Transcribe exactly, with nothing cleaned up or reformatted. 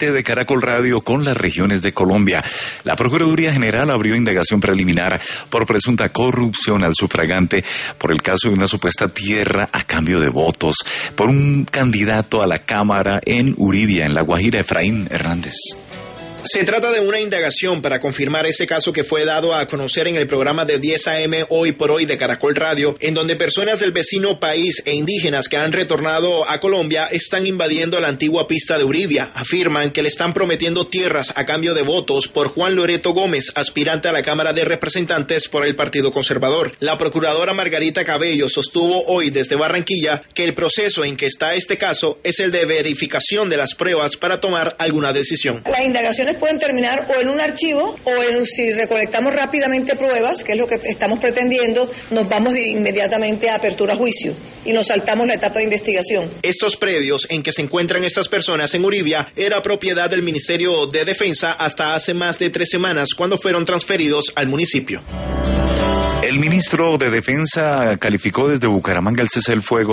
de Caracol Radio con las regiones de Colombia. La Procuraduría General abrió indagación preliminar por presunta corrupción al sufragante por el caso de una supuesta tierra a cambio de votos por un candidato a la Cámara en Uribia, en La Guajira, Efraín Hernández. Se trata de una indagación para confirmar ese caso que fue dado a conocer en el programa de diez a eme Hoy por Hoy de Caracol Radio, en donde personas del vecino país e indígenas que han retornado a Colombia están invadiendo la antigua pista de Uribia. Afirman que le están prometiendo tierras a cambio de votos por Juan Loreto Gómez, aspirante a la Cámara de Representantes por el Partido Conservador. La procuradora Margarita Cabello sostuvo hoy desde Barranquilla que el proceso en que está este caso es el de verificación de las pruebas para tomar alguna decisión. La indagación pueden terminar o en un archivo o en, si recolectamos rápidamente pruebas, que es lo que estamos pretendiendo, nos vamos inmediatamente a apertura a juicio y nos saltamos la etapa de investigación. Estos predios en que se encuentran estas personas en Uribia era propiedad del Ministerio de Defensa hasta hace más de tres semanas, cuando fueron transferidos al municipio. El ministro de Defensa calificó desde Bucaramanga el cese del fuego